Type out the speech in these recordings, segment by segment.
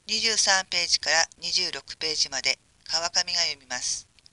23ページから26ページまで川上が読みます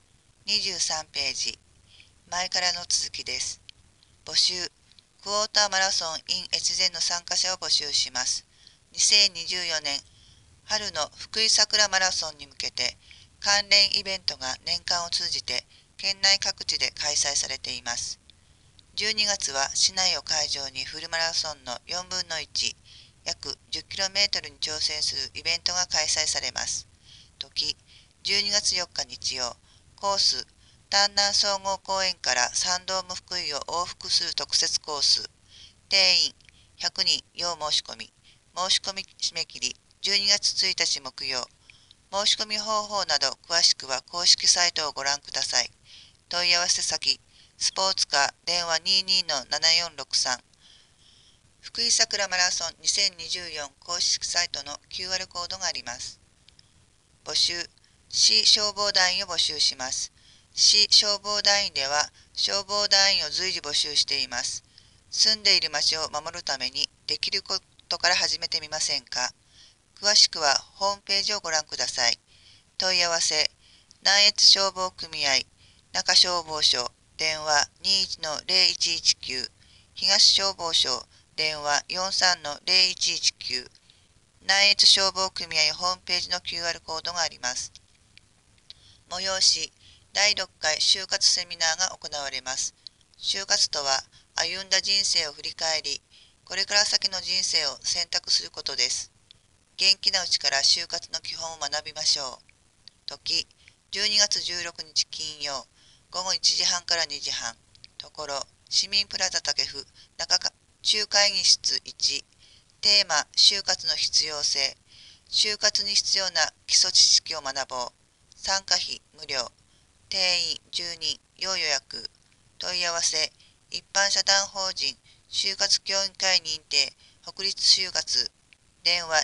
。23ページ、前からの続きです。募集、クォーターマラソン in 越前の参加者を募集します。2024年春の福井桜マラソンに向けて関連イベントが年間を通じて県内各地で開催されています。12月は市内を会場にフルマラソンの4分の1、約 10km に挑戦するイベントが開催されます。時、12月4日日曜、コース、丹南総合公園から参道無福井を往復する特設コース、定員100人要申し込み、申し込み締め切り12月1日木曜、申し込み方法など詳しくは公式サイトをご覧ください。問い合わせ先、スポーツカー電話22-7463、福井桜マラソン2024公式サイトの QR コードがあります。募集、市消防団員を募集します。市消防団員では消防団員を随時募集しています。住んでいる町を守るためにできることから始めてみませんか。詳しくはホームページをご覧ください。問い合わせ、南越消防組合、中消防署、電話21-0119、東消防署、電話43-0119、南越消防組合ホームページの QR コードがあります。催し、第6回就活セミナーが行われます。就活とは、歩んだ人生を振り返り、これから先の人生を選択することです。元気なうちから就活の基本を学びましょう。時、12月16日金曜、午後1時半から2時半。ところ、市民プラザ竹府中会議室1。テーマ、就活の必要性。就活に必要な基礎知識を学ぼう。参加費無料。定員10人、要予約。問い合わせ、一般社団法人就活協議会認定、北立就活。電話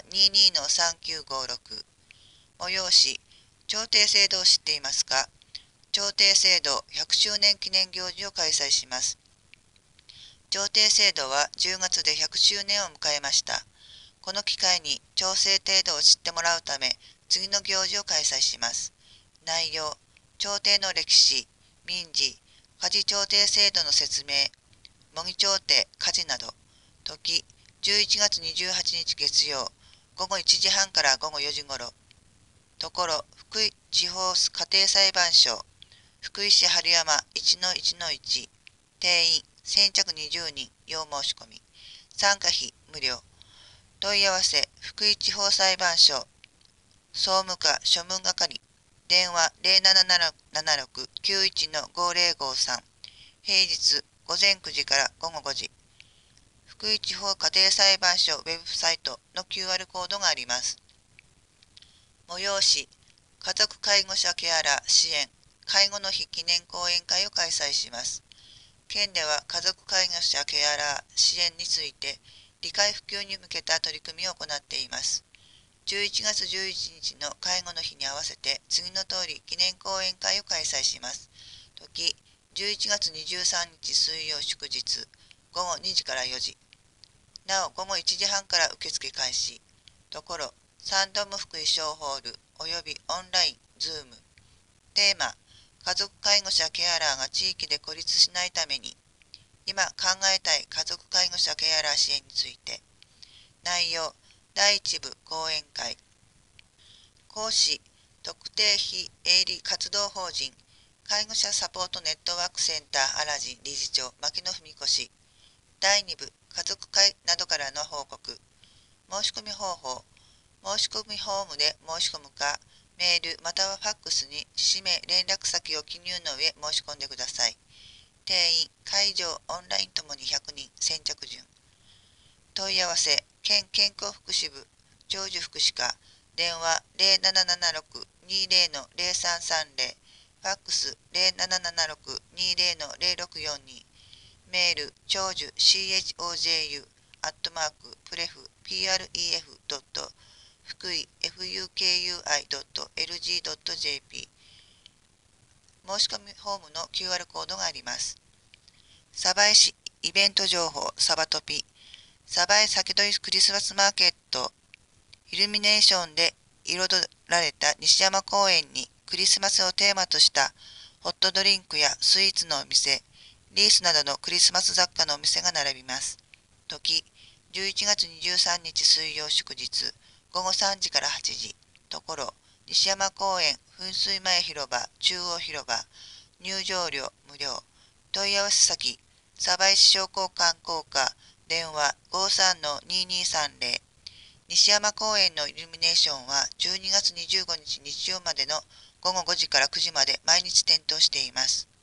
22-3956。催し、調停制度を知っていますか。調停制度100周年記念行事を開催します。調停制度は10月で100周年を迎えました。この機会に調整程度を知ってもらうため、次の行事を開催します。内容、調停の歴史、民事、家事調停制度の説明、模擬調停、家事など。時、11月28日月曜、午後1時半から午後4時頃。ところ、福井地方家庭裁判所、福井市春山 1-1-1、定員先着20人、要申し込み。参加費無料。問い合わせ、福井地方裁判所、総務課庶務係、電話0776-91-5053、平日午前9時から午後5時。福井地方家庭裁判所ウェブサイトの QR コードがあります。催し、家族介護者ケアラー支援、介護の日記念講演会を開催します。県では家族介護者ケアラー支援について理解普及に向けた取り組みを行っています。11月11日の介護の日に合わせて次の通り記念講演会を開催します。時、11月23日水曜祝日、午後2時から4時。なお、午後1時半から受付開始。ところ、サンドム福井小ホールおよびオンライン、ズーム。テーマ、家族介護者ケアラーが地域で孤立しないために、今考えたい家族介護者ケアラー支援について。内容、第1部講演会。講師、特定非営利活動法人、介護者サポートネットワークセンターアラジン理事長、牧野文子氏。第2部、家族会などからの報告。申し込み方法。申し込みフォームで申し込むか、メールまたはファックスに氏名連絡先を記入の上申し込んでください。定員、会場、オンラインともに100人、先着順。問い合わせ、県健康福祉部、長寿福祉課、電話0776-20-0330、ファックス0776-20-0642、メール、長寿 CHOJU、@pref.pref. 福井 fukui.lg.jp。 申し込みフォームの QR コードがあります。鯖江市イベント情報サバトピ。鯖江先取りクリスマスマーケットイルミネーションで彩られた西山公園にクリスマスをテーマとしたホットドリンクやスイーツのお店、リースなどのクリスマス雑貨のお店が並びます。時、11月23日水曜祝日、午後3時から8時。ところ、西山公園噴水前広場、中央広場、入場料無料。問い合わせ先、鯖江市商工観光課、電話53-2230。西山公園のイルミネーションは12月25日日曜までの午後5時から9時まで毎日点灯しています。